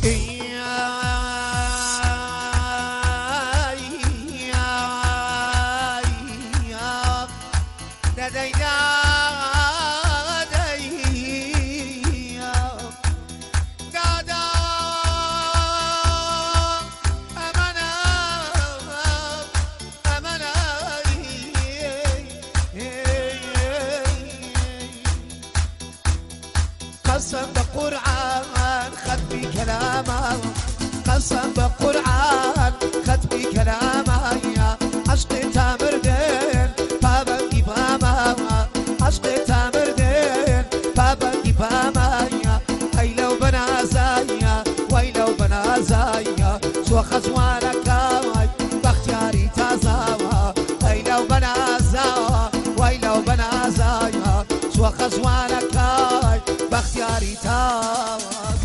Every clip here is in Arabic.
قسم بقرآن ختمي كلامه قسم بقرآن ختمي كلامه يا عشق تامر دين بابا إبامه عشق تامر دين بابا إبامه يا أي لو بنازايا وي لو بنازايا شو خزوانك باختياري تازاوا أي لو بنازا وي لو بنازايا شو خزوانك باختياري تاز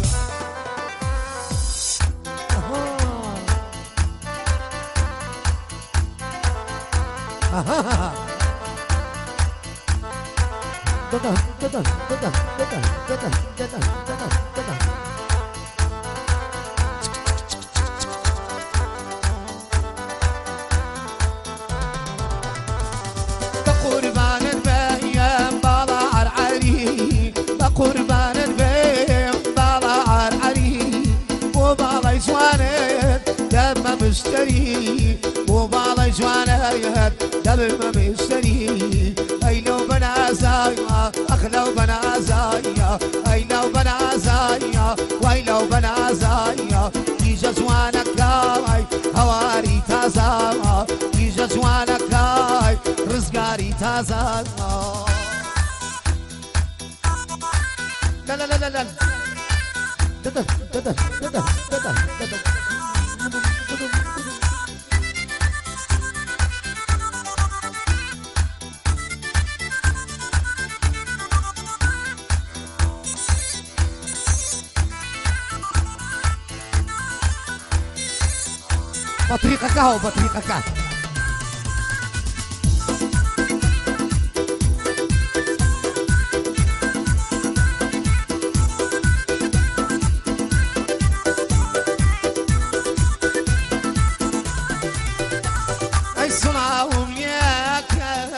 بقربان البيام بالا عرعري بقربان البيام بالا عرعري وبالا جوانت دم مشتري وبالا جوانت دم مشتري أي لو بنازايا أخ لو بنازايا أي لو بنازايا وي لو بنازايا يجا جوانك كاي هواري تازا يجا جوانك كاي رزقاري تازا لا لا لا لا لا بطريقك اهو بطريقك اهو اي صنعهم ياك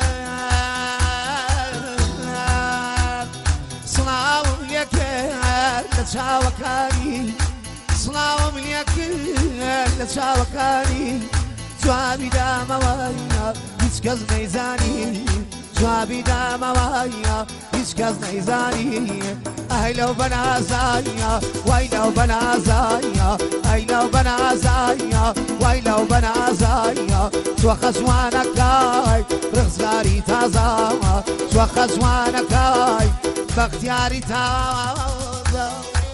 صنعهم ياك لتشاوكاني صنعهم ياك لتشاوكاني جوابي دام وايا هیچ نيزاني جوابي دام وايا هیچ نيزاني اي لو بنازايا وي لو بنازايا اي لو بنازايا وي لو بنازايا شو خزوانك هاي رزقاري تازا شو خزوانك هاي باختياري تازا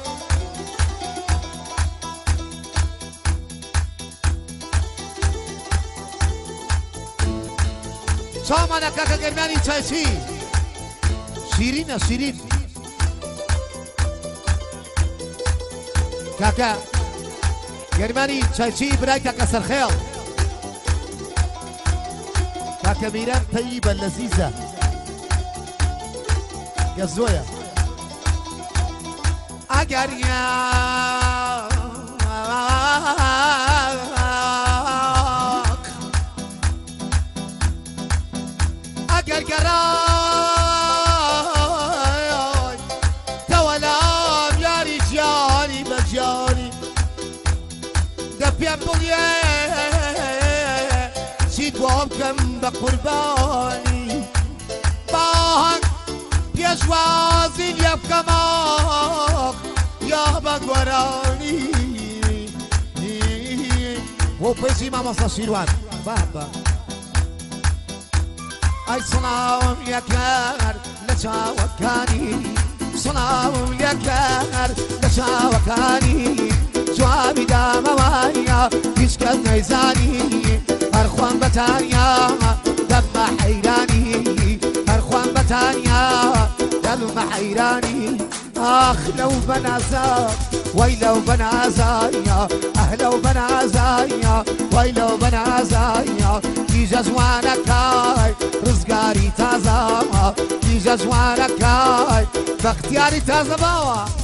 سامانا كاكا جرماني تايسي شيرين شيرين كاكا جرماني تايسي براي كاكا سرخيل كاكا ميران طيبة لذيذة يا زويا اگر اگر قراي تولام يا رجالي مجاني دبيان بوليه سيدوام كم بقرباني باهن بيشوازي يبقى ماك يا بقوراني هو بيسي ماما صاشيروان بابا اي صنعهم يا كار لتشاوكاني صنعهم يا كار لتشاوكاني جوابي دام وايا يشكل نيزاني ارخوان بتانيا دم حيراني ارخوان بتانيا دم حيراني اخ لو بنازاك وي لو بنازايا لو بنازايا وي لو بنازايا يجا جوانك هاي رزقاري تازا يجا جوانك هاي باختياري تازا باوا